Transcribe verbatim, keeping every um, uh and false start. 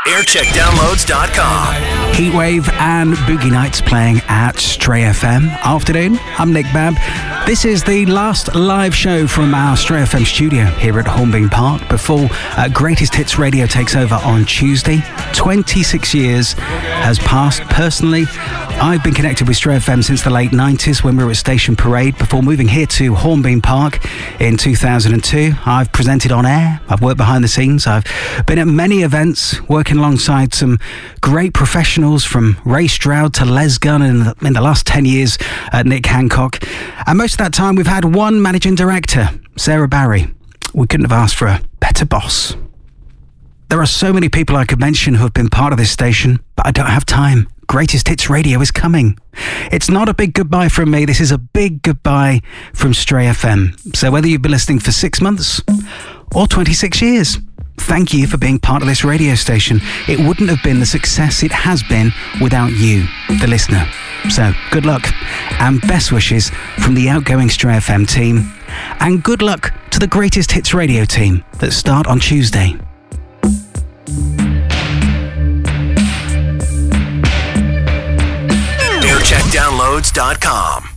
aircheck downloads dot com. Heatwave and Boogie Nights playing at Stray F M. Afternoon, I'm Nick Babb. This is the last live show from our Stray F M studio here at Hornbeam Park before uh, Greatest Hits Radio takes over on Tuesday. twenty-six years has passed. Personally, I've been connected with Stray F M since the late nineties when we were at Station Parade before moving here to Hornbeam Park in two thousand two. I've presented on air, I've worked behind the scenes, I've been at many events working alongside some great professionals from Ray Stroud to Les Gunn and in, in the last ten years uh, Nick Hancock. And most of that time we've had one managing director, Sarah Barry. We couldn't have asked for a better boss. There are so many people I could mention who have been part of this station, but I don't have time. Greatest Hits Radio is coming. It's not a big goodbye from me. This is a big goodbye from Stray F M. So whether you've been listening for six months or twenty-six years, thank you for being part of this radio station. It wouldn't have been the success it has been without you, the listener. So good luck and best wishes from the outgoing Stray F M team. And good luck to the Greatest Hits Radio team that start on Tuesday. aircheck downloads dot com